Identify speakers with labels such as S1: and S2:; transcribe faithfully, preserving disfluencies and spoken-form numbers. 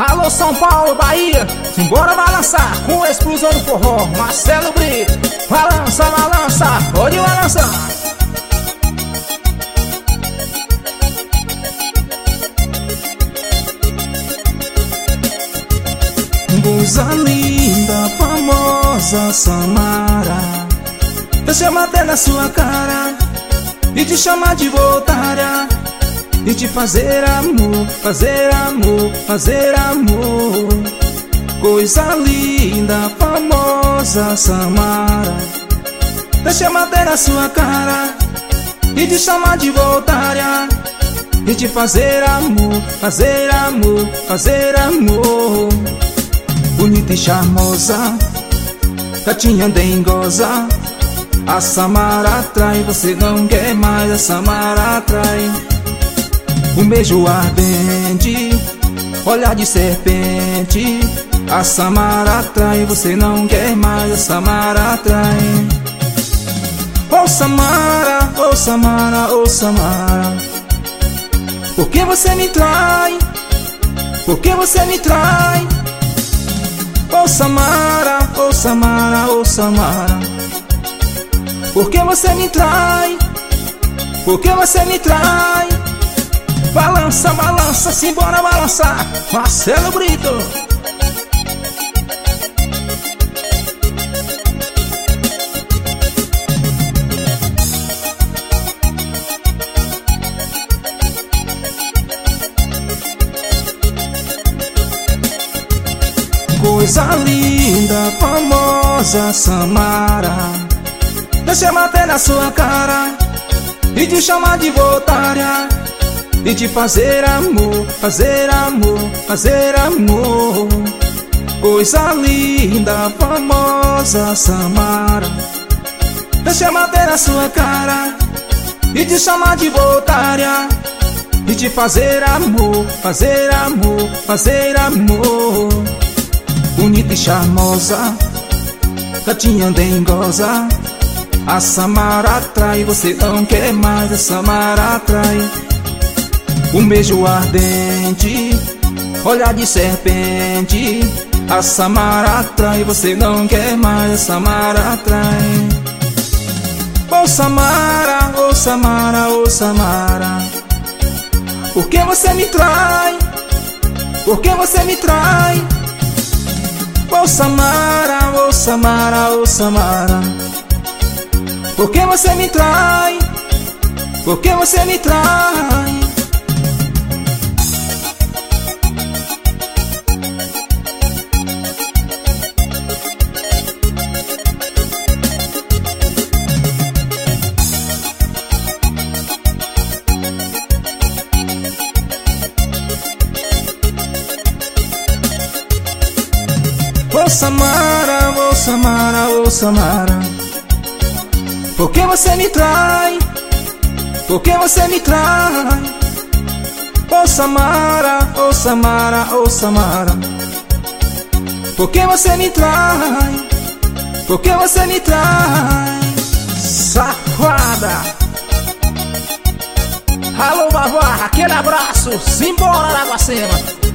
S1: Alô São Paulo, Bahia, simbora balançar com a explosão do forró. Marcelo Brito, balança, balança, pode balançar.
S2: Coisa linda, famosa Samara, eu chamo até na sua cara e te chamar de voltária e te fazer amor, fazer amor, fazer amor. Coisa linda, famosa Samara, eu chamo até na sua cara e te chamar de voltária e te fazer amor, fazer amor, fazer amor. Bonita e charmosa, gatinha dengosa, a Samara atrai, você não quer mais, a Samara atrai. Um beijo ardente, olhar de serpente, a Samara atrai, você não quer mais, a Samara atrai. Oh Samara, oh Samara, oh Samara, por que você me trai? Por que você me trai? Oh Samara, oh Samara, oh Samara, por que você me trai? Por que você me trai? Balança, balança, simbora balançar, Marcelo Brito. Coisa linda, famosa Samara, deixa eu bater na sua cara e te chamar de voltária e te fazer amor, fazer amor, fazer amor. Coisa linda, famosa Samara, deixa eu bater na sua cara e te chamar de voltária e te fazer amor, fazer amor, fazer amor. Bonita e charmosa, gatinha dengosa, a Samara atrai, você não quer mais, a Samara atrai. Um beijo ardente, olhar de serpente, a Samara atrai, você não quer mais, a Samara atrai. Oh Samara, oh Samara, oh Samara, por que você me trai? Por que você me trai? Oh Samara, oh Samara, oh Samara, por que você me trai? Por que você me trai? Oh Samara, oh Samara, oh Samara, por que você me trai? Por que você me trai? Oh Samara, oh Samara, oh Samara, por que você me trai? Por que você me trai?
S1: Safada. Alô Vavá, aquele abraço, simbora Araguacema.